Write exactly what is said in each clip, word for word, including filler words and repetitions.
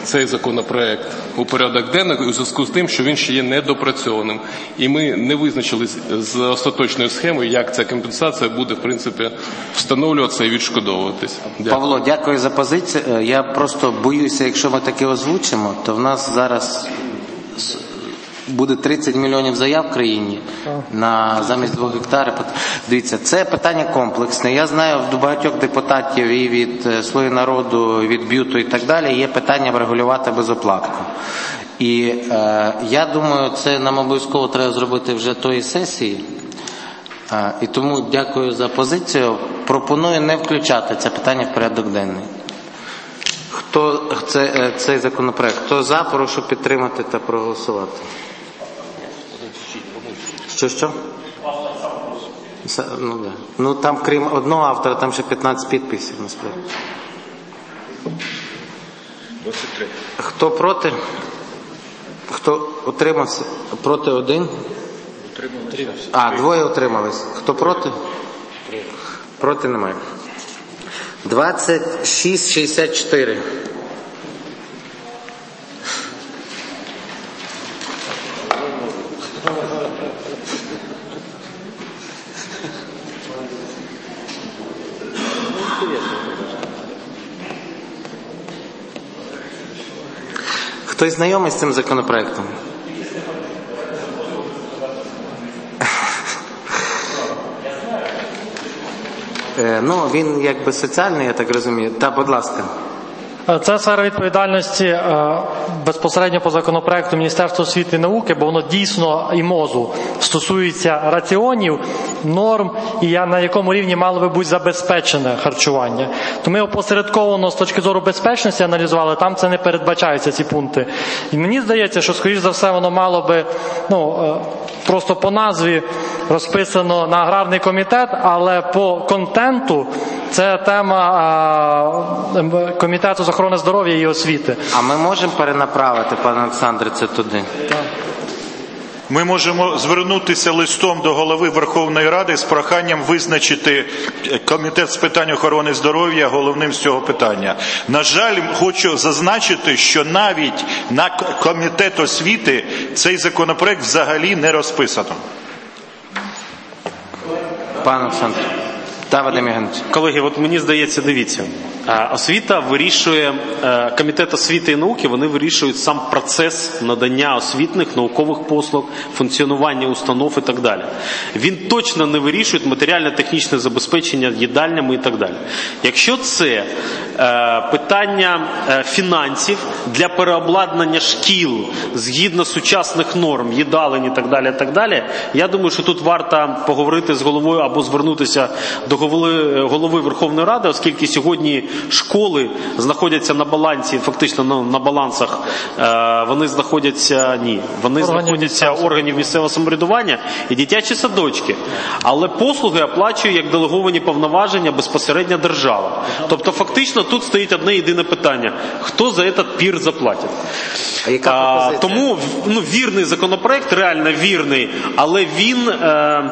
цей законопроект у порядок денний у зв'язку з тим, що він ще є недопрацьованим. І ми не визначились з остаточною схемою, як ця компенсація буде, в принципі, встановлюватися і відшкодовуватись. Дякую. Павло, дякую за позицію. Я просто боюся, якщо ми таке озвучимо, то в нас зараз буде тридцять мільйонів заяв в країні на замість двох гектарів. Дивіться, це питання комплексне. Я знаю в багатьох депутатів і від «Слуги народу», і від «Б'юту» і так далі є питання врегулювати безоплатку. І е, я думаю, це нам обов'язково треба зробити вже тої сесії. Е, і тому дякую за позицію. Пропоную не включати це питання в порядок денний. Хто це, цей законопроект? Хто за, прошу підтримати та проголосувати. Що, що? Ну, да. Ну, там, крім одного автора, там ще п'ятнадцять підписів, насправді. двадцять три. Хто проти? Хто утримався? Проти один? Утримався. А, двоє утримались. Хто проти? Проти немає. двадцять шість шістдесят чотири. Хтось знайомий з цим законопроектом? Ну, він якби соціальний, я так розумію. Та, будь ласка. Це сфера відповідальності безпосередньо по законопроекту Міністерства освіти і науки, бо воно дійсно і МОЗу стосується раціонів, норм і на якому рівні мало би бути забезпечене харчування. То ми опосередковано з точки зору безпечності аналізували, там це не передбачаються ці пункти. І мені здається, що скоріш за все воно мало би, ну, просто по назві розписано на аграрний комітет, але по контенту це тема а, комітету з охорони здоров'я і освіти. А ми можемо перенаправити, пане Олександре, це туди? Так. Ми можемо звернутися листом до голови Верховної Ради з проханням визначити комітет з питань охорони здоров'я головним з цього питання. На жаль, хочу зазначити, що навіть на комітет освіти цей законопроект взагалі не розписано. Пане Олександр. Та, Вадим Євгенович. Колеги, от мені здається, дивіться, освіта вирішує, комітет освіти і науки, вони вирішують сам процес надання освітних, наукових послуг, функціонування установ і так далі. Він точно не вирішує матеріально-технічне забезпечення їдальнями і так далі. Якщо це питання фінансів для переобладнання шкіл згідно сучасних норм, їдалень і так далі, і так далі, я думаю, що тут варто поговорити з головою або звернутися до голови, голови Верховної Ради, оскільки сьогодні школи знаходяться на балансі, фактично на, на балансах, е, вони знаходяться, ні, вони органів знаходяться органів місцевого самоврядування і дитячі садочки. Але послуги оплачує як делеговані повноваження безпосередньо держава. Тобто фактично тут стоїть одне єдине питання. Хто за этот пір заплатить? А яка а, тому ну, вірний законопроект, реально вірний, але він, е,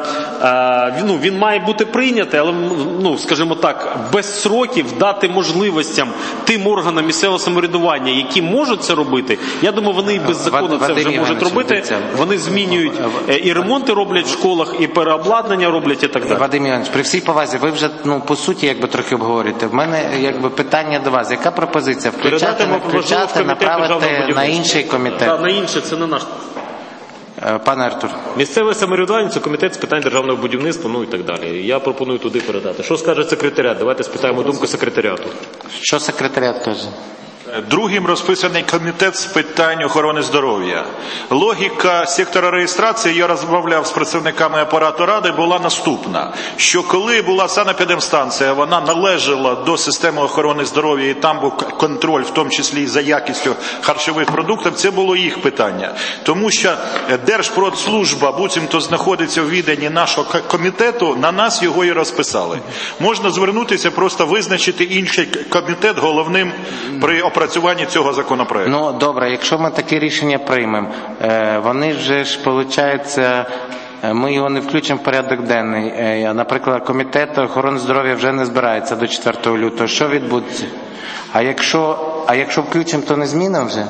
е, ну, він має бути прийнятий, але, ну, скажімо так, без сроків дати можливостям тим органам місцевого самоврядування, які можуть це робити. Я думаю, вони і без закону це вже можуть робити. Вони змінюють і ремонти роблять в школах, і переобладнання роблять і так далі. Вадим Іванович, при всій повазі, ви вже, ну, по суті, якби трохи обговорюєте. В мене, якби, питання до вас. Яка пропозиція? Включати, не включати, направити на інший комітет? Так, на інший, це не наш. Пане Артур. Місцеве самоврядування – це комітет з питань державного будівництва, ну і так далі. Я пропоную туди передати. Що скаже секретаріат? Давайте спитаємо думку секретаріату. Що секретаріат каже? Другим розписаний комітет з питань охорони здоров'я. Логіка сектора реєстрації, я розмовляв з працівниками апарату Ради, була наступна, що коли була санепідемстанція, вона належала до системи охорони здоров'я і там був контроль, в тому числі і за якістю харчових продуктів, це було їх питання. Тому що Держпродслужба буцімто знаходиться у віданні нашого комітету, на нас його і розписали. Можна звернутися, просто визначити інший комітет головним при опрацюванні працюванні цього законопроекту. Ну, добре, якщо ми таке рішення приймемо, вони вже ж, виходить, ми його не включимо в порядок денний. Наприклад, комітет охорони здоров'я вже не збирається до четвертого лютого. Що відбудеться? А якщо А якщо включимо, то не змінимо вже?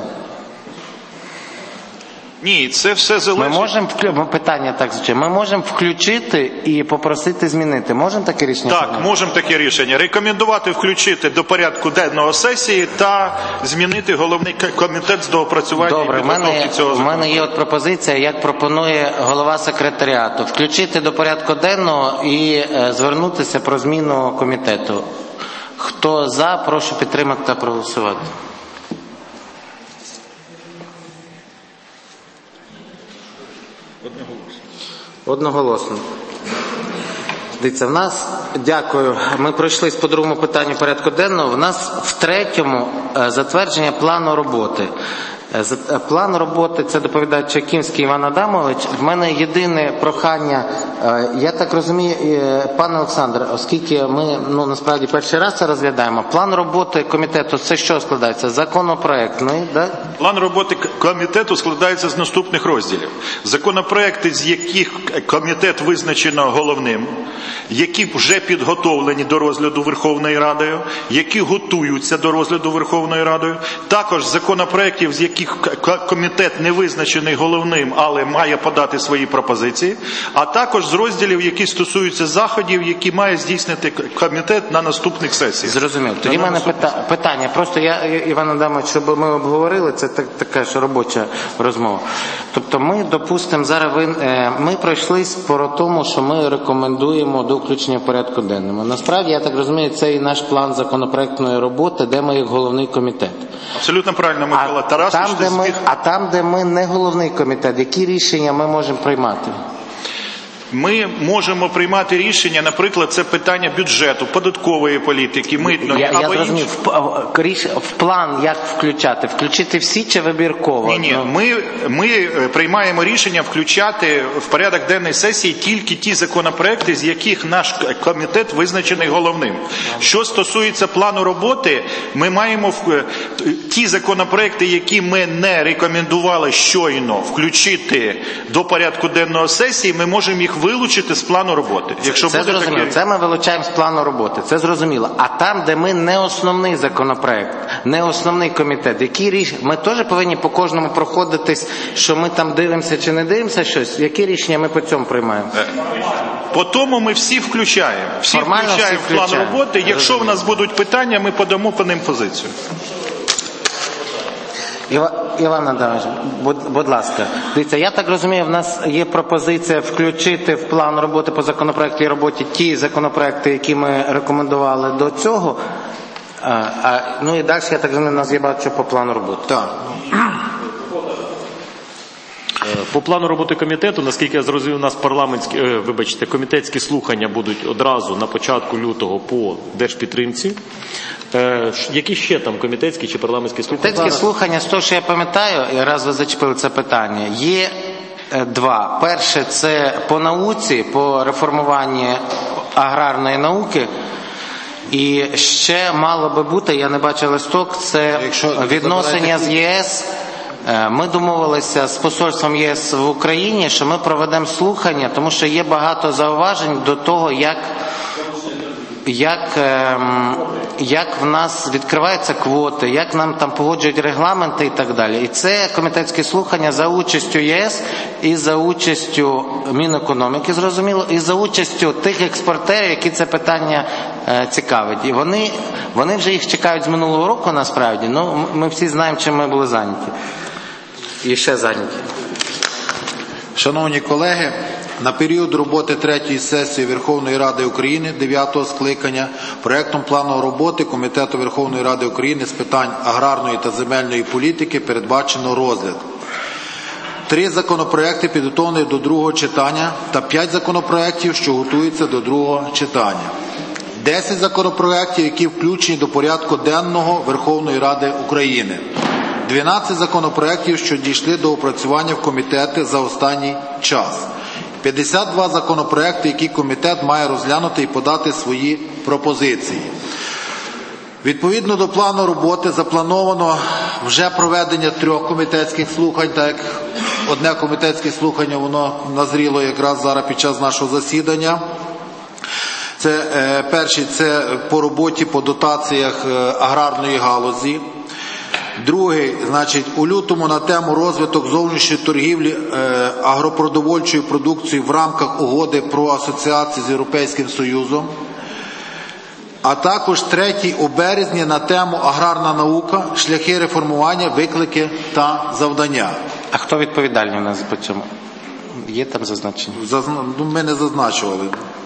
Ні, це все Ми залежить. можемо, питання так звучить, ми можемо включити і попросити змінити. Можемо таке рішення? Так, прийняти? можемо таке рішення. Рекомендувати включити до порядку денного сесії та змінити головний комітет з доопрацювання Добре, і в мене, підготовки цього в закону. мене є от пропозиція, як пропонує голова секретаріату. Включити до порядку денного і е, звернутися про зміну комітету. Хто за, прошу підтримати та проголосувати. Одноголосно. Дивіться, в нас, дякую, ми пройшлись по другому питанню порядку денного. В нас в третьому е, затвердження плану роботи. Е, за- е, План роботи, це доповідає Чайківський Іван Адамович. В мене єдине прохання, е, я так розумію, е, пане Олександр, оскільки ми, ну, насправді перший раз це розглядаємо, план роботи комітету, це що складається? Законопроектний, да? План роботи к- комітету складається з наступних розділів. Законопроекти, з яких комітет визначено головним, які вже підготовлені до розгляду Верховною Радою, які готуються до розгляду Верховною Радою. Також законопроектів, з яких к- к- комітет не визначений головним, але має подати свої пропозиції. А також з розділів, які стосуються заходів, які має здійснити к- комітет на наступних сесіях. Зрозумів. Тоді в На мене наступних пита- питання. Просто я, Іван Адамович, щоб ми обговорили, це так, така ж робоча розмова. Тобто ми, допустимо, зараз ви, е, ми пройшлись по тому, що ми рекомендуємо до включення в порядку денному. Насправді, я так розумію, це і наш план законопроектної роботи, де ми як головний комітет. Абсолютно правильно, Микола А Тарасович. там, ти де ми, збіг. а там, де ми не головний комітет, які рішення ми можемо приймати? Ми можемо приймати рішення, наприклад, це питання бюджету, податкової політики, митної Я, я або зрозумів, інших. в, в, ріш- в план як включати? Включити всі чи вибірково? Ні, ні, Ну, ми, ми е, приймаємо рішення включати в порядок денний сесії тільки ті законопроекти, з яких наш к- комітет визначений головним. Що стосується плану роботи, ми маємо в- е, т- ті законопроекти, які ми не рекомендували щойно включити до порядку денного сесії, ми можемо їх вилучити з плану роботи. Якщо це буде зрозуміло. таке... Це ми вилучаємо з плану роботи. Це зрозуміло. А там, де ми не основний законопроект, не основний комітет, які рішення, ми теж повинні по кожному проходитись, що ми там дивимося чи не дивимося щось. Які рішення ми по цьому приймаємо? По тому ми всі включаємо. Всі Формально включаємо всі в план включаємо. роботи. Якщо в нас будуть питання, ми подамо по ним позицію. Іва, Іван Адамович, будь, будь ласка, дивіться, я так розумію, в нас є пропозиція включити в план роботи по законопроекту і роботі ті законопроекти, які ми рекомендували до цього. А, а, ну і далі, я так розумію, у нас є багато що по плану роботи. Так. По плану роботи комітету, наскільки я зрозумів, у нас парламентські, е, вибачте, комітетські слухання будуть одразу на початку лютого по держпідтримці. Е, ш- які ще там комітетські чи парламентські слухання? Комітетські слухання, з того, що я пам'ятаю, і раз ви зачепили це питання, є е, два. Перше, це по науці, по реформуванню аграрної науки. І ще мало би бути, я не бачив листок, це відносини з ЄС. Е, Ми домовилися з посольством ЄС в Україні, що ми проведемо слухання, тому що є багато зауважень до того, як як, ем, як в нас відкриваються квоти, як нам там погоджують регламенти і так далі. І це комітетські слухання за участю ЄС і за участю Мінекономіки, зрозуміло, і за участю тих експортерів, які це питання е, цікавить. І вони, вони вже їх чекають з минулого року, насправді. Ну, ми всі знаємо, чим ми були зайняті. І ще зайняті. Шановні колеги, на період роботи третьої сесії Верховної Ради України дев'ятого скликання проектом плану роботи Комітету Верховної Ради України з питань аграрної та земельної політики передбачено розгляд. Три законопроекти підготовлені до другого читання та п'ять законопроектів, що готуються до другого читання. Десять законопроектів, які включені до порядку денного Верховної Ради України. дванадцять законопроектів, що дійшли до опрацювання в комітети за останній час. п'ятдесят два законопроекти, які комітет має розглянути і подати свої пропозиції. Відповідно до плану роботи заплановано вже проведення трьох комітетських слухань, так як одне комітетське слухання воно назріло якраз зараз під час нашого засідання. Це е, перший, це по роботі по дотаціях е, аграрної галузі. Другий, значить, у лютому на тему розвиток зовнішньої торгівлі е, агропродовольчої продукції в рамках угоди про асоціацію з Європейським Союзом. А також третій у березні на тему аграрна наука, шляхи реформування, виклики та завдання. А хто відповідальний у нас по цьому? Є там зазначення? Зазна... Ну, ми не зазначували.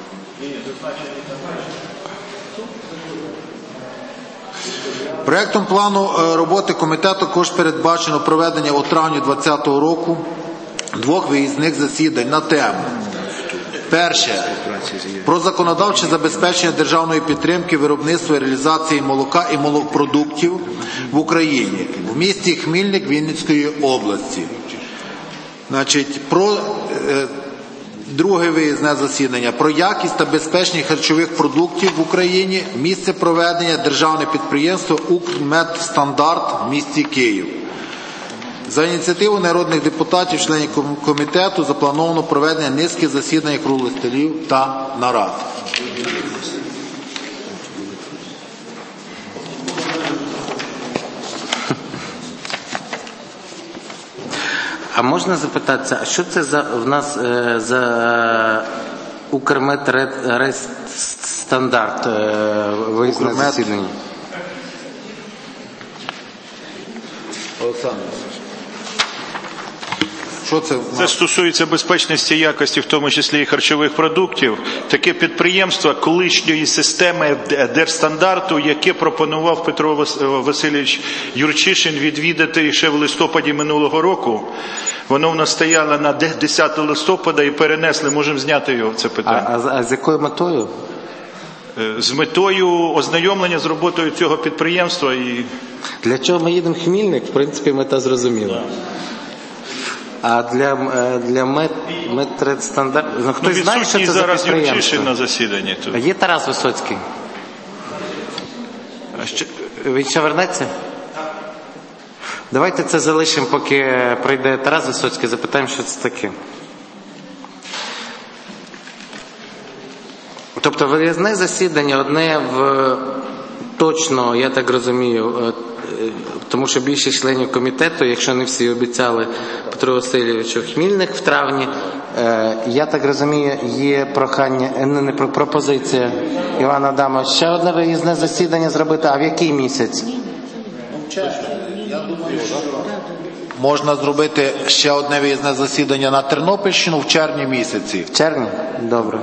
Проектом плану роботи комітету також передбачено проведення у травні двадцятого року двох виїзних засідань на тему. Перше. Про законодавче забезпечення державної підтримки виробництва і реалізації молока і молокпродуктів в Україні в місті Хмільник Вінницької області. Значить, про е, друге виїзне засідання про якість та безпечність харчових продуктів в Україні, місце проведення державне підприємство «Укрмедстандарт» в місті Київ. За ініціативу народних депутатів, членів комітету, заплановано проведення низки засідань круглих столів та нарад. А можна запитатися, а що це за в нас е, за Укрмедстандарт е, виїзне Укрмед... засідання? Олександр. Що це? Це стосується безпечності якості, в тому числі і харчових продуктів. Таке підприємство колишньої системи держстандарту, яке пропонував Петро Васильович Юрчишин відвідати ще в листопаді минулого року. Воно в нас стояло на десяте листопада і перенесли, можемо зняти його, це питання. А, а, а з якою метою? З метою ознайомлення з роботою цього підприємства. І... Для чого ми їдемо в Хмільник, в принципі, мета зрозуміла. А для, для мет, медстандарт... Ну, хтось ну, знає, що це зараз за підприємство? Юрчишин на засіданні. Тут. А є Тарас Висоцький? А що, він ще вернеться? Давайте це залишимо, поки прийде Тарас Висоцький, запитаємо, що це таке. Тобто виїзне засідання одне в точно, я так розумію, тому що більшість членів комітету, якщо не всі обіцяли Петру Васильовичу Хмільник в травні, я так розумію, є прохання, не, не пропозиція Івана Адамовича ще одне виїзне засідання зробити, а в який місяць? Я думаю, що можна зробити ще одне виїзне засідання на Тернопільщину в червні місяці. В червні? Добре.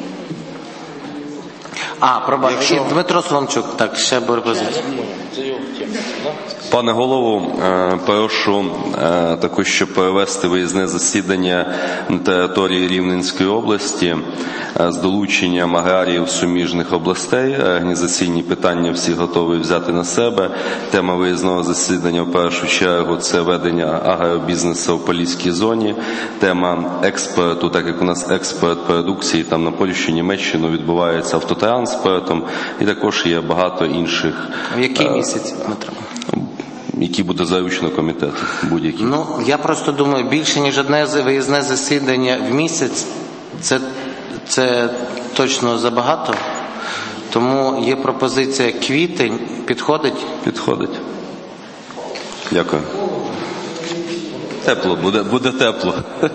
А, пробачте, Якщо... Дмитро Соломчук, так, ще пропозиція. Пане голово, прошу також, щоб перевести виїзне засідання на території Рівненської області з долученням аграріїв суміжних областей. Організаційні питання всі готові взяти на себе. Тема виїзного засідання в першу чергу – це ведення агробізнесу в Поліській зоні. Тема експорту, так як у нас експорт продукції там на Польщу, Німеччину відбувається автотранспортом, і також є багато інших. В який місяць, Дмитро? Які буде заручено комітету, будь-які. Ну, я просто думаю, більше, ніж одне виїзне засідання в місяць, це, це точно забагато. Тому є пропозиція квітень. Підходить? Підходить. Дякую. Тепло, буде, буде тепло.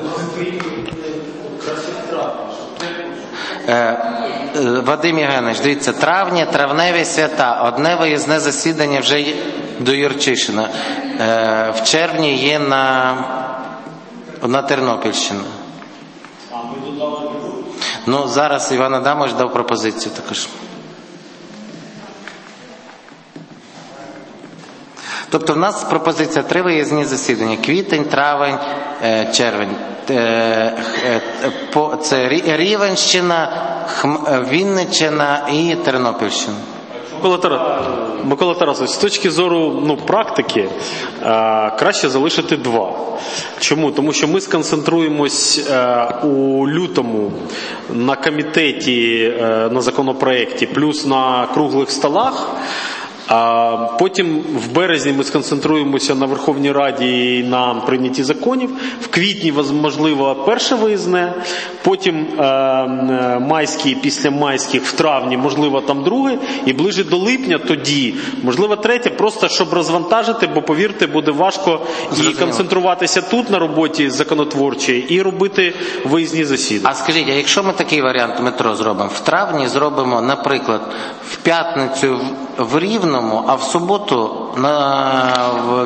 Вадим Євгенович, дивіться, травня, травневі свята, одне виїзне засідання вже є до Юрчишина. В червні є на, на Тернопільщину. Ну, зараз Іван Адамович дав пропозицію також. Тобто в нас пропозиція три виїзні засідання. Квітень, травень, червень. Це Рівенщина, Вінниччина і Тернопільщина. Микола, Тарас, Микола Тарасович, з точки зору ну, практики, е, краще залишити два. Чому? Тому що ми сконцентруємось е, у лютому на комітеті, е, на законопроекті, плюс на круглих столах. А потім в березні ми сконцентруємося на Верховній Раді і на прийнятті законів. В квітні, можливо, перше виїзне, потім е, майські, після майських в травні, можливо, там друге, і ближе до липня тоді, можливо, третє, просто щоб розвантажити, бо, повірте, буде важко і концентруватися тут на роботі законотворчій, і робити виїзні засідання. А скажіть, а якщо ми такий варіант метро зробимо, в травні зробимо, наприклад, в п'ятницю в Рівному, а в суботу на, в,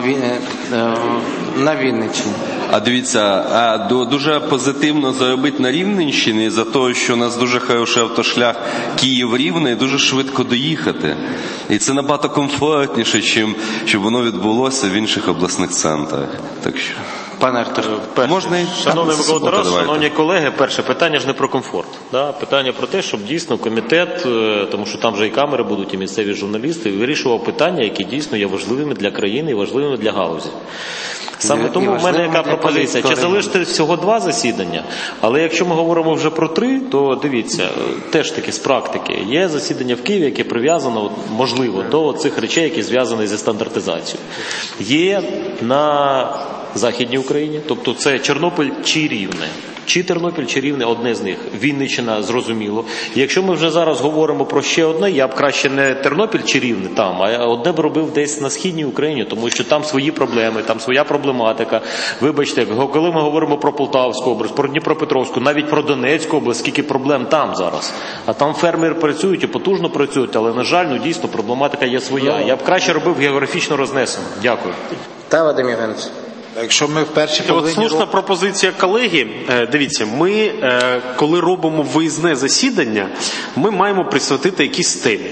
на Вінниччині. А дивіться, а дуже позитивно заробити на Рівненщині за того, що у нас дуже хороший автошлях Київ-Рівне і дуже швидко доїхати. І це набагато комфортніше, чим щоб воно відбулося в інших обласних центрах. Так що... Пане Артур, можна і шановний Микола Тарас, шановні колеги, перше питання ж не про комфорт. Да? Питання про те, щоб дійсно комітет, тому що там вже і камери будуть, і місцеві журналісти, вирішував питання, які дійсно є важливими для країни і важливими для галузі. Саме тому в мене яка пропозиція. Чи залишити всього два засідання, але якщо ми говоримо вже про три, то дивіться, теж таки з практики. Є засідання в Києві, яке прив'язано, можливо, до цих речей, які зв'язані зі стандартизацією. Є на Західній Україні, тобто це Тернопіль чи Рівне. Чи Тернопіль, чи Рівне, одне з них. Вінниччина, зрозуміло. І якщо ми вже зараз говоримо про ще одне, я б краще не Тернопіль чи Рівне там, а одне б робив десь на Східній Україні, тому що там свої проблеми, там своя проблематика. Вибачте, коли ми говоримо про Полтавську область, про Дніпропетровську, навіть про Донецьку область, скільки проблем там зараз. А там фермери працюють і потужно працюють, але, на жаль, ну дійсно, проблематика є своя. Я б краще робив географічно рознесено. Дякую. Та, Вадим Євгенович. Якщо ми в першій половині... От слушна пропозиція колеги. Дивіться, ми, коли робимо виїзне засідання, ми маємо присвятити якісь темі.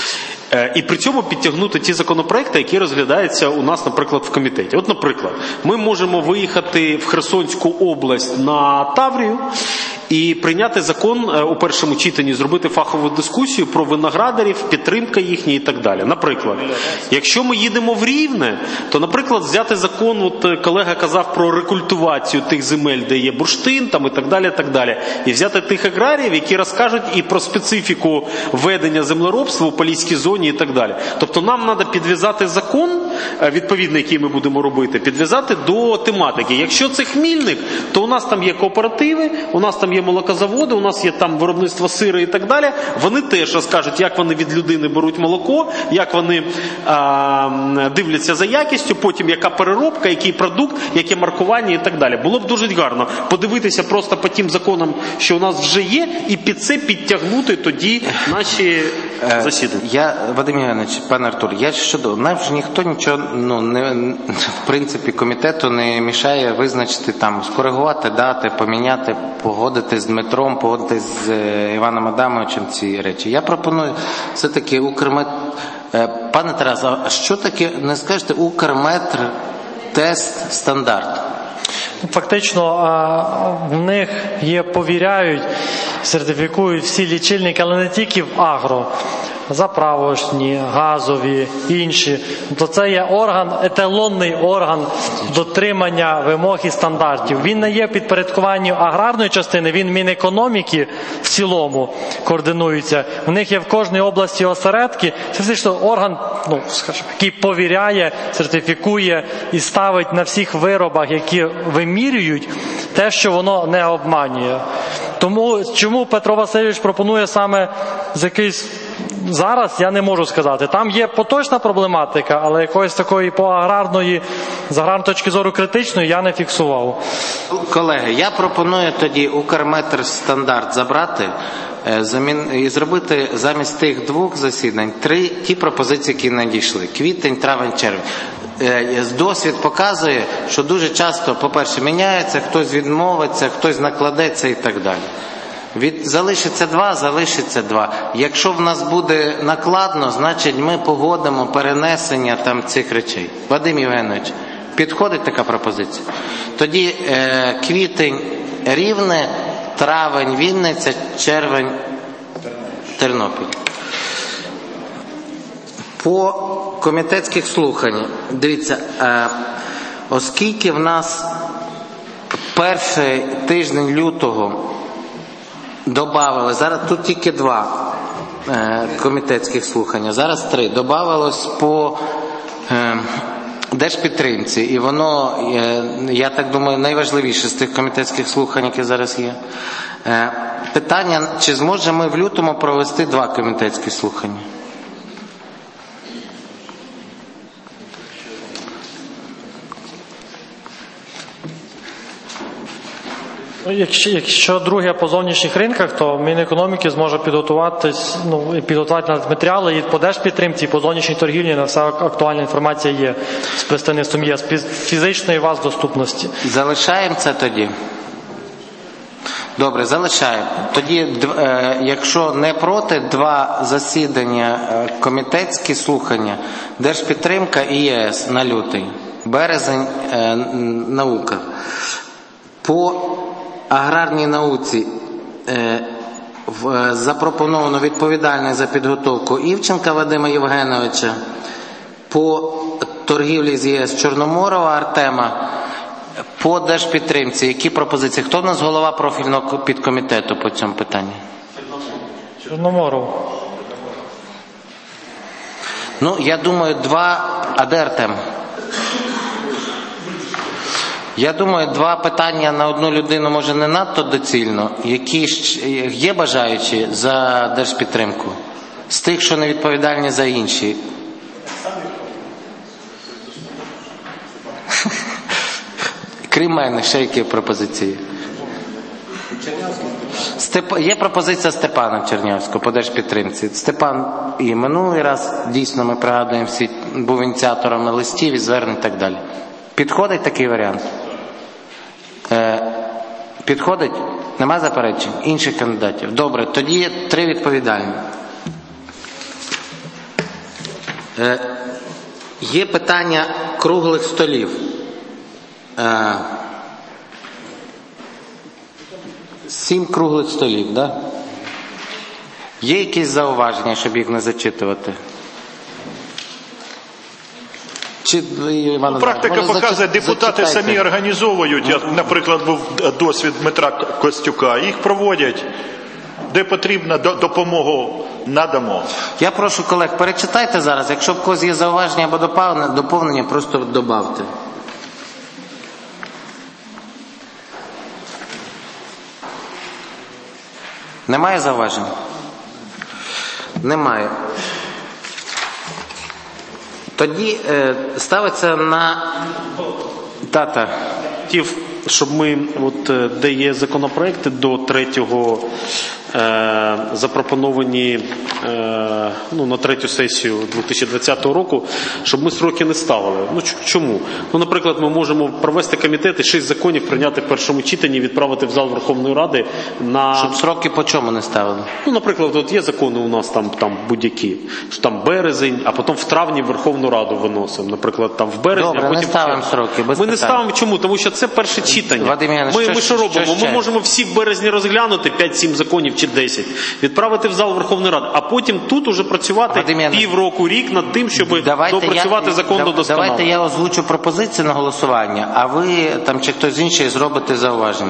І при цьому підтягнути ті законопроекти, які розглядаються у нас, наприклад, в комітеті. От, наприклад, ми можемо виїхати в Херсонську область на Таврію і прийняти закон у першому читанні, зробити фахову дискусію про виноградарів, підтримка їхня і так далі. Наприклад, якщо ми їдемо в Рівне, то, наприклад, взяти закон, от колега казав про рекультивацію тих земель, де є бурштин, там і так далі, і так далі. І взяти тих аграріїв, які розкажуть і про специфіку ведення землеробства у Поліській зоні і так далі. Тобто нам треба підв'язати закон, відповідний, який ми будемо робити, підв'язати до тематики. Якщо це Хмільник, то у нас там є кооперативи, у нас там є молокозаводи, у нас є там виробництво сира і так далі. Вони теж розкажуть, як вони від людини беруть молоко, як вони а, дивляться за якістю, потім яка переробка, який продукт, яке маркування і так далі. Було б дуже гарно подивитися просто по тим законам, що у нас вже є, і під це підтягнути тоді наші засідання. Я, Вадим Євгенович, пане Артур, я щодо, нам ж ніхто нічого, ну, не, в принципі, комітету не мішає визначити, там, скоригувати дати, поміняти, погодити з Дмитром, погодити з Іваном Адамовичем ці речі. Я пропоную все-таки Укрмет... Пане Тарас, а що таке, не скажете, Укрметр тест стандарт? Фактично в них є, повіряють, сертифікують всі лічильники, але не тільки в агро, заправочні, газові, інші. То це є орган, еталонний орган дотримання вимог і стандартів. Він не є в підпорядкуванні аграрної частини, він Мінекономіки в цілому координується. В них є в кожній області осередки. Це фактично орган, ну, скажімо, який повіряє, сертифікує і ставить на всіх виробах, які вимірюють, те, що воно не обманює. Тому чому Петро Васильович пропонує саме з якийсь зараз, я не можу сказати. Там є поточна проблематика, але якоїсь такої по аграрної, з аграрної точки зору критичної, я не фіксував. Колеги, я пропоную тоді Укрметр стандарт забрати і зробити замість тих двох засідань три ті пропозиції, які надійшли. Квітень, травень, червень. Досвід показує, що дуже часто, по-перше, міняється, хтось відмовиться, хтось накладеться і так далі. Від залишиться два, залишиться два. Якщо в нас буде накладно, значить ми погодимо перенесення там цих речей. Вадим Євгенович, підходить така пропозиція? Тоді е, квітень Рівне, травень Вінниця, червень Тернопіль. По комітетських слуханнях, дивіться, е, оскільки в нас перший тиждень лютого добавили, зараз тут тільки два, е, комітетських слухань. Зараз три. Добавилось по е, держпідтримці. І воно, е, я так думаю, найважливіше з тих комітетських слухань, які зараз є. Е, питання, чи зможемо ми в лютому провести два комітетські слухання? Якщо, якщо друге по зовнішніх ринках, то Мінекономіки зможе підготуватись, ну, підготувати матеріали і по держпідтримці, і по зовнішній торгівлі, на вся актуальна інформація є з представництвом є, з фізичної вас доступності. Залишаємо це тоді? Добре, залишаємо. Тоді, якщо не проти, два засідання комітетські слухання, держпідтримка і ЄС на лютий, березень, наука. По аграрній науці е, в, запропоновано відповідальність за підготовку Івченка Вадима Євгеновича, по торгівлі з ЄС Чорноморова Артема, по держпідтримці. Які пропозиції? Хто в нас голова профільного підкомітету по цьому питанню? Чорноморов. Ну, я думаю, два... А де Артем? Я думаю, два питання на одну людину може не надто доцільно. Які є бажаючі за держпідтримку? З тих, що не відповідальні за інші. Крім мене, ще які пропозиції? Степ... Є пропозиція Степана Чернявського по держпідтримці. Степан і минулий раз, дійсно, ми пригадуємо, всі був ініціатором листів і звернень і так далі. Підходить такий варіант? Е, підходить? Нема заперечень? Інших кандидатів? Добре, тоді три відповідальні. Е, є питання круглих столів. Е, сім круглих столів, так? Да? Є якісь зауваження, щоб їх не зачитувати? Чи, Іван, ну, практика може, показує, депутати зачитайте. самі організовують. Я, наприклад, був досвід Дмитра Костюка. Їх проводять. Де потрібно, допомогу надамо. Я прошу колег, перечитайте зараз. Якщо в когось є зауваження або доповнення, просто добавте. Немає зауважень? Немає. Тоді е, ставиться на дата. Хотів, щоб ми, от, де є законопроекти до третього, е, запропоновані е, ну, на третю сесію дві тисячі двадцятого року, щоб ми сроки не ставили. Ну, чому? Ну, наприклад, ми можемо провести комітет і шість законів прийняти в першому читанні і відправити в зал Верховної Ради на... Щоб сроки по чому не ставили? Ну, наприклад, от є закони у нас там, там будь-які, що там березень, а потім в травні в Верховну Раду виносимо. Наприклад, там в березні, Добре, а потім... не ставимо сроки, без Ми не питань. ставимо чому? Тому що це перше читання. Вадим Іванович, ми, що, ми що робимо? що ми можемо всі в березні розглянути п'ять-сім законів чи десять, відправити в зал Верховної Ради, а потім тут уже працювати півроку, рік над тим, щоб давайте допрацювати я, закон да, до досконалого. Давайте я озвучу пропозицію на голосування, а ви там чи хтось інший зробите зауваження.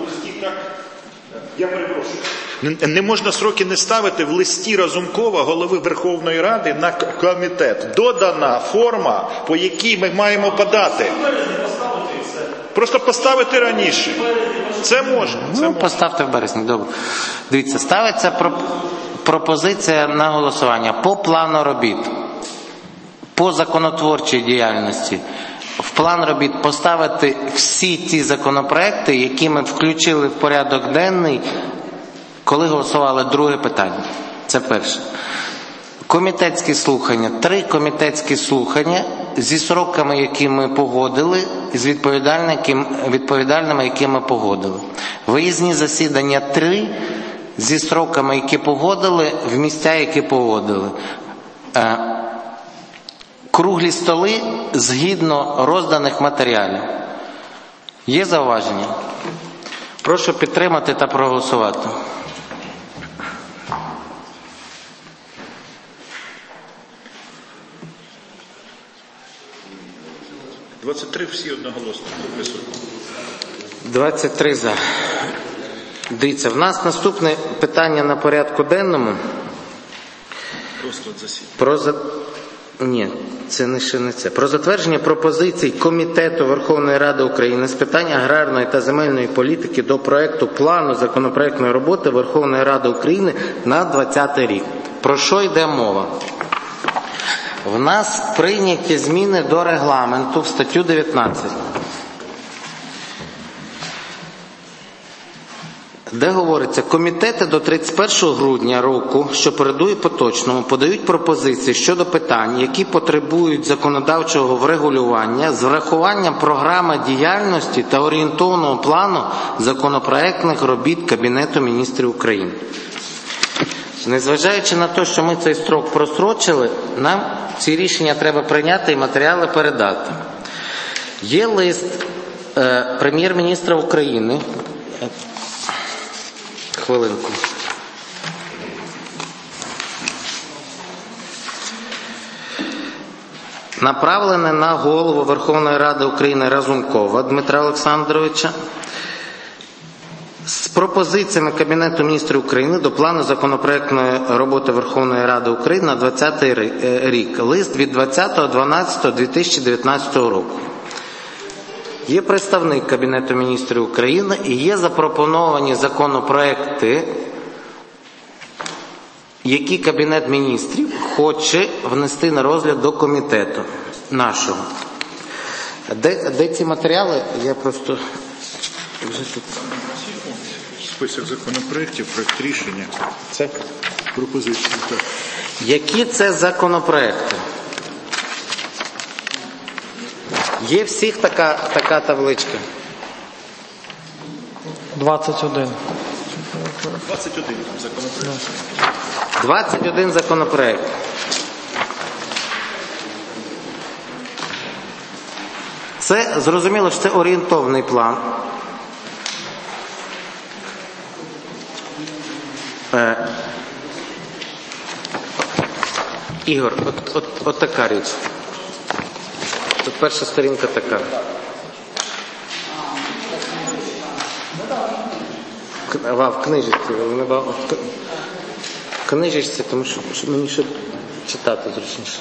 Я перепрошую. Не можна сроки не ставити в листі Разумкова, голови Верховної Ради, на комітет. Додана форма, по якій ми маємо подати. Просто поставити раніше. Це можна. Це Ну, можна. поставте в березні, добре. Дивіться, ставиться проп... пропозиція на голосування по плану робіт, по законотворчій діяльності. В план робіт поставити всі ті законопроекти, які ми включили в порядок денний, коли голосували друге питання. Це перше. Комітетські слухання. Три комітетські слухання зі сроками, які ми погодили, з відповідальними, які ми погодили. Виїзні засідання три зі сроками, які погодили, в місця, які погодили. Круглі столи згідно розданих матеріалів. Є зауваження? Прошу підтримати та проголосувати. двадцять три всі одноголосно. двадцять три за. Дивіться, в нас наступне питання на порядку денному. Про за... Ні, це не ще не це. Про затвердження пропозицій Комітету Верховної Ради України з питань аграрної та земельної політики до проекту плану законопроектної роботи Верховної Ради України на двадцятий рік. Про що йде мова? В нас прийняті зміни до регламенту в статтю дев'ятнадцять, де говориться, комітети до тридцять першого грудня року, що передує поточному, подають пропозиції щодо питань, які потребують законодавчого врегулювання з врахуванням програми діяльності та орієнтовного плану законопроектних робіт Кабінету міністрів України. Незважаючи на те, що ми цей строк просрочили, нам ці рішення треба прийняти і матеріали передати. Є лист е, прем'єр-міністра України. Хвилинку. Направлений на голову Верховної Ради України Разумкова Дмитра Олександровича з пропозиціями Кабінету міністрів України до плану законопроектної роботи Верховної Ради України на двадцятий рік. Лист від двадцятого дванадцятого дві тисячі дев'ятнадцятого року. Є представник Кабінету міністрів України і є запропоновані законопроекти, які Кабінет міністрів хоче внести на розгляд до комітету нашого. Де, де ці матеріали? Я просто... Список законопроєктів, проєкт рішення. Це? Пропозиції, так. Які це законопроекти? Є всіх така, така табличка? двадцять один. двадцять один законопроєкт. двадцять один законопроект. Це, зрозуміло, що це орієнтовний план. Е, Ігор, от, от, от така річ. Тут перша сторінка така. А, в книжці. В книжці, тому що, що мені ще читати зручніше.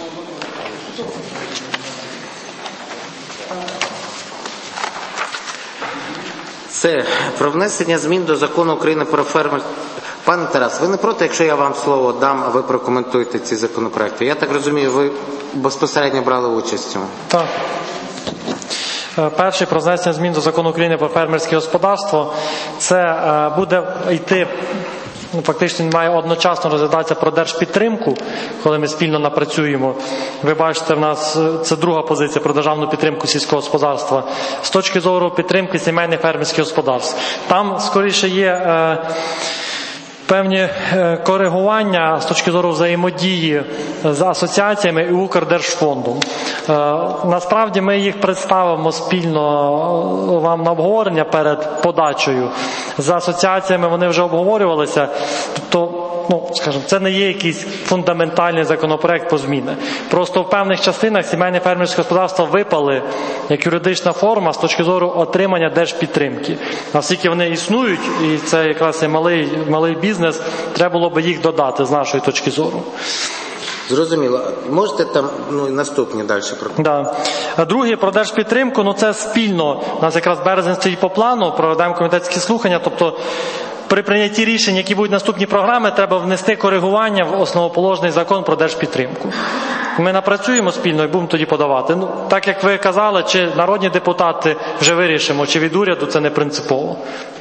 Це про внесення змін до Закону України про фермерство. Пане Тарас, ви не проти, якщо я вам слово дам, а ви прокоментуєте ці законопроекти? Я так розумію, ви безпосередньо брали участь в цьому? Так. Перший про внесення змін до Закону України про фермерське господарство. Це буде йти, ну, фактично він має одночасно розглядатися про держпідтримку, коли ми спільно напрацюємо. Ви бачите, в нас це друга позиція про державну підтримку сільського господарства. З точки зору підтримки сімейних фермерських господарств. Там, скоріше, є... Е, певні коригування з точки зору взаємодії з асоціаціями і Укрдержфондом. Насправді ми їх представимо спільно вам на обговорення перед подачею. З асоціаціями вони вже обговорювалися, тобто, ну, скажімо, це не є якийсь фундаментальний законопроект по зміни. Просто в певних частинах сімейні фермерські господарства випали як юридична форма з точки зору отримання держпідтримки. Наскільки вони існують, і це якраз і малий, малий бізнес, треба було би їх додати з нашої точки зору. Зрозуміло. Можете там, ну, наступні далі прокоментувати? Да. Друге, про держпідтримку, ну це спільно. У нас якраз березень стоїть по плану, проведемо комітетські слухання, тобто при прийнятті рішень, які будуть наступні програми, треба внести коригування в основоположний закон про держпідтримку. Ми напрацюємо спільно і будемо тоді подавати. Ну, так як ви казали, чи народні депутати вже вирішимо, чи від уряду, це не принципово.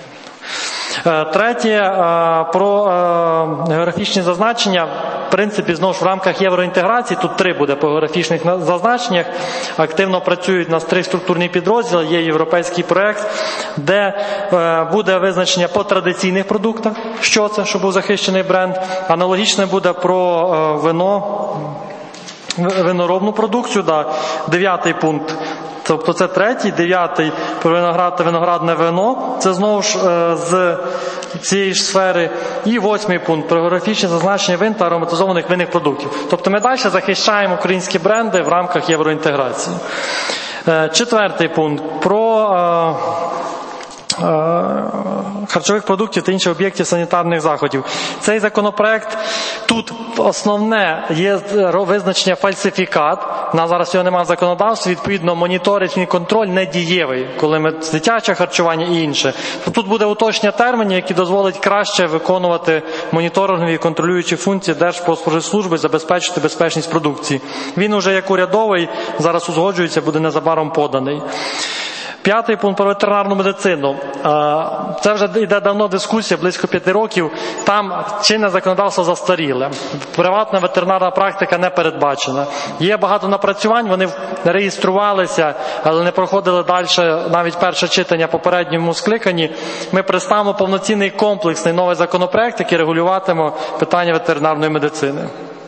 Третє, про географічні зазначення. В принципі, знову ж в рамках євроінтеграції, тут три буде по географічних зазначеннях, активно працюють у нас три структурні підрозділи, є європейський проєкт, де буде визначення по традиційних продуктах, що це, щоб був захищений бренд. Аналогічне буде про вино, виноробну продукцію, да. Дев'ятий пункт. Тобто це третій, дев'ятий про виноград та виноградне вино, це знову ж е, з цієї ж сфери. І восьмий пункт про географічне зазначення вин та ароматизованих винних продуктів. Тобто ми далі захищаємо українські бренди в рамках євроінтеграції. Е, четвертий пункт про харчових продуктів та інших об'єктів санітарних заходів. Цей законопроект, тут основне є визначення фальсифікат. У нас зараз його немає в законодавстві, відповідно, моніторинг і контроль недієвий, коли ми дитяче харчування і інше. Тут буде уточнення термінів, які дозволять краще виконувати моніторингові і контролюючі функції Держпродспоживслужби, забезпечити безпечність продукції. Він уже як урядовий, зараз узгоджується, буде незабаром поданий. П'ятий пункт про ветеринарну медицину. Це вже йде давно дискусія, близько п'яти років. Там чинне законодавство застаріле. Приватна ветеринарна практика не передбачена. Є багато напрацювань, вони реєструвалися, але не проходили далі навіть перше читання попередньому скликанні. Ми представимо повноцінний комплексний новий законопроект, який регулюватиме питання ветеринарної медицини.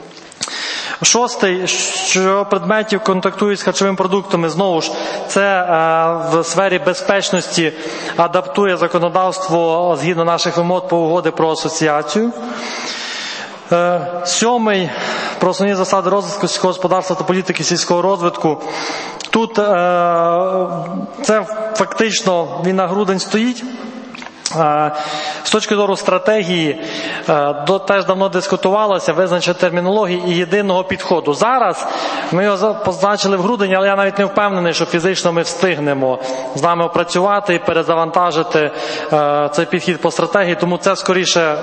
Шостий, що предметів контактують з харчовими продуктами, знову ж, це е, в сфері безпечності адаптує законодавство згідно наших вимог по угоди про асоціацію. Е, сьомий, про основні засади розвитку сільського господарства та політики сільського розвитку. Тут е, це фактично він на грудень стоїть. З точки зору стратегії, до, теж давно дискутувалося, визначення термінології і єдиного підходу. Зараз ми його позначили в грудень, але я навіть не впевнений, що фізично ми встигнемо з вами опрацювати і перезавантажити е, цей підхід по стратегії, тому це скоріше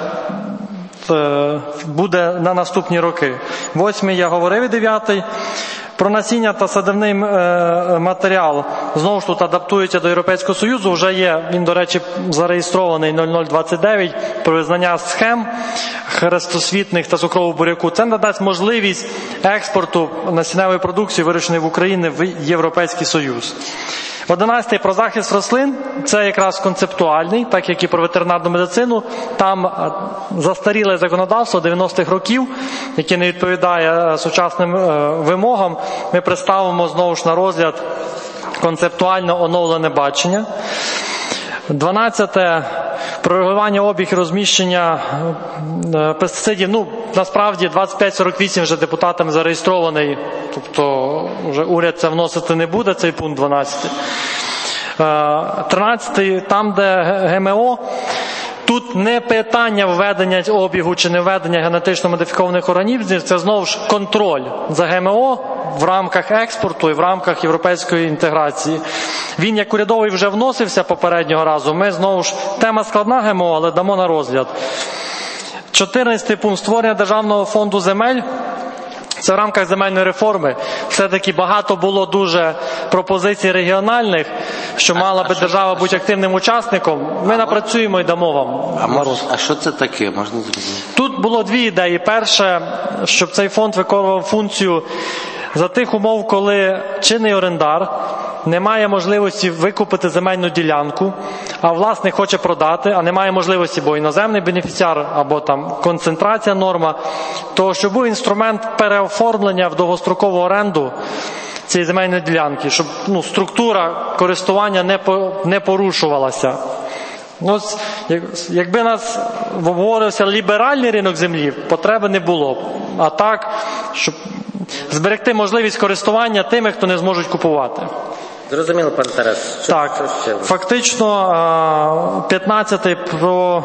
е, буде на наступні роки. Восьмий я говорив і дев'ятий. Про насіння та садивний матеріал, знову ж тут адаптується до Європейського Союзу, вже є, він, до речі, зареєстрований нуль нуль двадцять дев'ять, про визнання схем хрестосвітних та цукрового буряку. Це надасть можливість експорту насінневої продукції, вирощеної в Україні, в Європейський Союз. Одинадцятий про захист рослин, це якраз концептуальний, так як і про ветеринарну медицину. Там застаріле законодавство дев'яностих років, яке не відповідає сучасним вимогам. Ми представимо знову ж на розгляд концептуально оновлене бачення. дванадцяте про регулювання обіг і розміщення пестицидів. Ну, насправді, двадцять п'ять сорок вісім вже депутатами зареєстрований, тобто вже уряд це вносити не буде, цей пункт дванадцятий. тринадцятий, там, де ГМО, тут не питання введення обігу чи не введення генетично модифікованих організмів, це знову ж контроль за ГМО в рамках експорту і в рамках європейської інтеграції. Він як урядовий вже вносився попереднього разу. Ми знову ж, тема складна ГМО, але дамо на розгляд. чотирнадцятий пункт створення Державного фонду земель. Це в рамках земельної реформи. Все-таки багато було дуже пропозицій регіональних, що мала би держава бути активним учасником. Ми напрацюємо і дамо вам. А, може, а що це таке? Можна зрозуміти? Тут було дві ідеї. Перше, щоб цей фонд виконував функцію за тих умов, коли чинний орендар не має можливості викупити земельну ділянку, а власник хоче продати, а не має можливості, бо іноземний бенефіціар або там концентрація норма, то щоб був інструмент переоформлення в довгострокову оренду цієї земельної ділянки, щоб ну, структура користування не, по, не порушувалася. Ось, як, якби нас обговорився ліберальний ринок землі, потреби не було. А так, щоб зберегти можливість користування тими, хто не зможуть купувати. Зрозуміло, пан Тарас. Що, так, що ще? Фактично, п'ятнадцятий про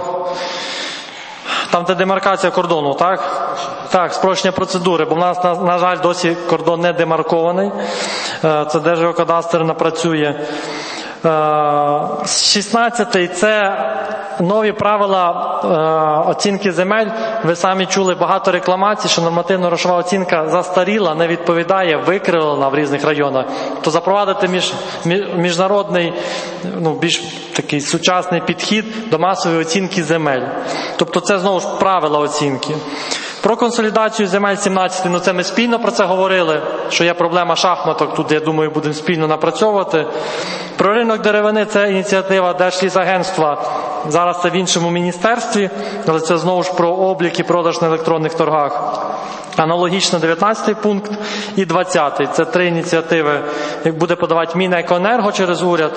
там, де демаркація кордону, так? Так, спрощення процедури, бо в нас, на, на жаль, досі кордон не демаркований. Це Держгеокадастр напрацює. шістнадцятий це нові правила е, оцінки земель. Ви самі чули багато рекламацій, що нормативно-грошова оцінка застаріла, не відповідає, викривлена в різних районах. То запровадити між, міжнародний, ну, більш такий сучасний підхід до масової оцінки земель. Тобто це знову ж правила оцінки. Про консолідацію земель сімнадцятий, ну це ми спільно про це говорили, що є проблема шахматок, тут, я думаю, будемо спільно напрацьовувати. Про ринок деревини, це ініціатива Держлісагентства, зараз це в іншому міністерстві, але це знову ж про облік і продаж на електронних торгах. Аналогічно дев'ятнадцятий пункт і двадцятий, це три ініціативи, як буде подавати Мінекоенерго через уряд.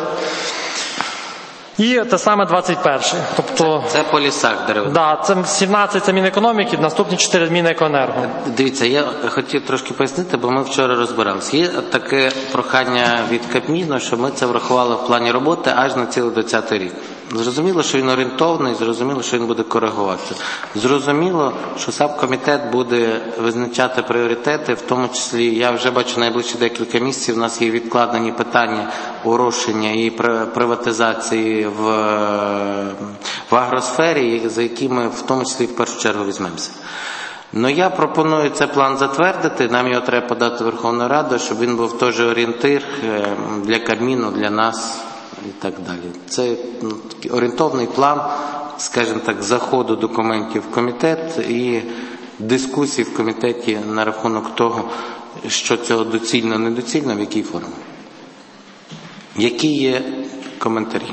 І те саме двадцять перший. Тобто, це, це по лісах деревини. Да, це сімнадцять це Мінекономіки, наступні чотири Мінекоенерго. Дивіться, я хотів трошки пояснити, бо ми вчора розбиралися. Є таке прохання від Кабміну, що ми це врахували в плані роботи аж на цілий двадцятий рік. Зрозуміло, що він орієнтовний, зрозуміло, що він буде коригувати. Зрозуміло, що сабкомітет буде визначати пріоритети, в тому числі, я вже бачу найближчі декілька місяців, у нас є відкладені питання урощення і приватизації в, в агросфері, за які ми в тому числі в першу чергу візьмемося. Ну, я пропоную цей план затвердити, нам його треба подати в Верховну Раду, щоб він був теж орієнтир для Кабміну, для нас і так далі. Це ну, такий орієнтовний план, скажімо так, заходу документів в комітет і дискусій в комітеті на рахунок того, що цього доцільно, недоцільно, в якій формі. Які є коментарі?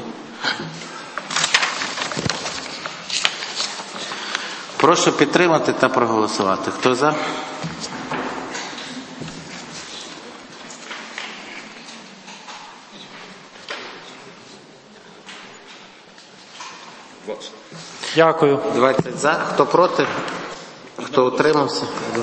Прошу підтримати та проголосувати. Хто за? Дякую. двадцять за. Хто проти? Хто утримався?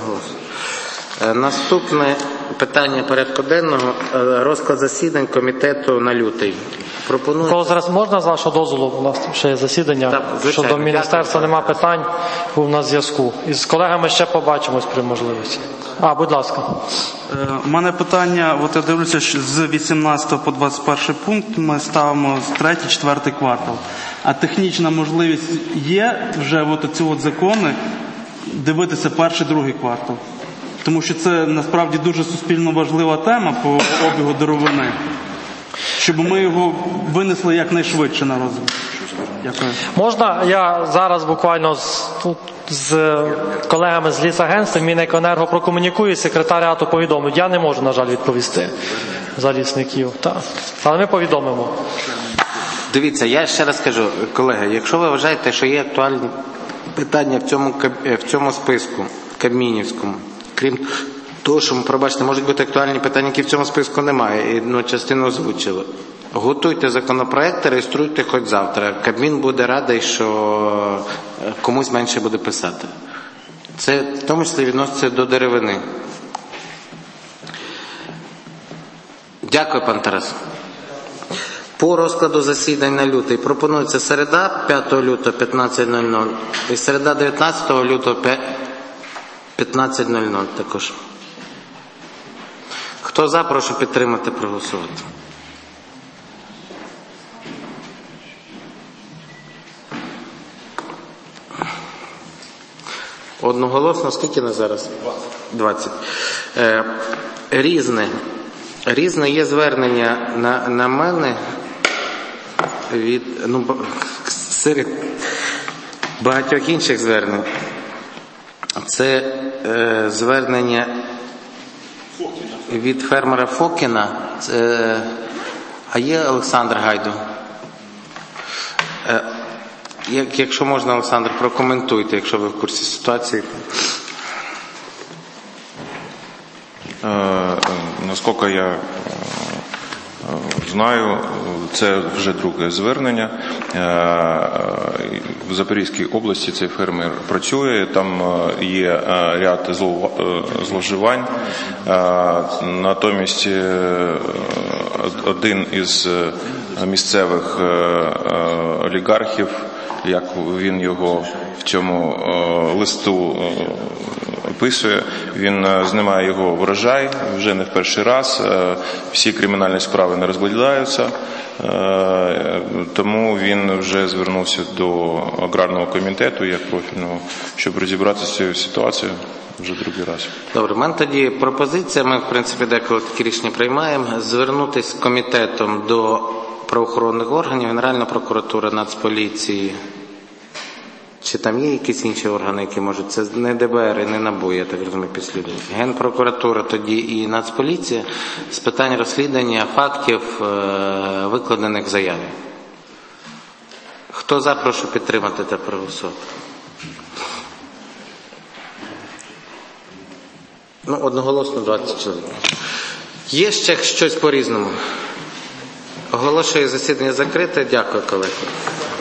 Наступне питання порядку денного – розклад засідань комітету на лютий. Пропоную... Коли зараз можна, з вашого дозволу, у нас ще є засідання, так, щодо міністерства нема питань, був на зв'язку. І з колегами ще побачимось при можливості. А, будь ласка. У мене питання, от я дивлюся, що з вісімнадцятого по двадцять перший пункт ми ставимо з третій, четвертий квартал. А технічна можливість є вже от ці от закони дивитися перший, другий квартал? Тому що це насправді дуже суспільно важлива тема по обігу деревини. Щоб ми його винесли якнайшвидше на розгляд. Дякую. Можна я зараз буквально з, тут, з колегами з лісагентства Мінекоенерго прокомунікую, секретаріату повідомить. Я не можу, на жаль, відповісти за лісників. Так. Але ми повідомимо. Дивіться, я ще раз кажу, колеги, якщо ви вважаєте, що є актуальні питання в цьому, в цьому списку кабмінівському, крім того, що, пробачте, можуть бути актуальні питання, які в цьому списку немає, і ну, частину озвучили. Готуйте законопроекти, реєструйте хоч завтра. Кабмін буде радий, що комусь менше буде писати. Це в тому числі відноситься до деревини. Дякую, пан Тарас. По розкладу засідань на лютий пропонується середа п'ятого лютого п'ятнадцять нуль нуль і середа дев'ятнадцятого лютого п'ятнадцять нуль нуль також. Хто за, прошу підтримати, проголосувати. Одноголосно, скільки на зараз? двадцять. Е, різне. Різне є звернення на, на мене від, ну, серед багатьох інших звернень. Це е, звернення від фермера Фокіна. Це, а є Олександр Гайду? Е, як, якщо можна, Олександр, прокоментуйте, якщо ви в курсі ситуації. Е, наскільки я знаю, це вже друге звернення. В Запорізькій області цей фермер працює, там є ряд зловживань. Натомість один із місцевих олігархів, як він його в цьому листу описує, він знімає його врожай вже не в перший раз, всі кримінальні справи не розглядаються, тому він вже звернувся до аграрного комітету як профільного, щоб розібратися з цією ситуацією вже другий раз. Добре, в мене тоді пропозиція, ми в принципі деколи такі рішення приймаємо, звернутися комітетом до правоохоронних органів, Генеральна прокуратура, Нацполіції. Чи там є якісь інші органи, які можуть, це не де бе ер і не НАБУ, я так розумію, підслідують. Генпрокуратура тоді і Нацполіція з питань розслідування фактів, викладених в заяві. Хто за, прошу підтримати та проголосувати. Ну, одноголосно двадцять чоловік. Є ще щось по-різному? Оголошую засідання закрите. Дякую, колеги.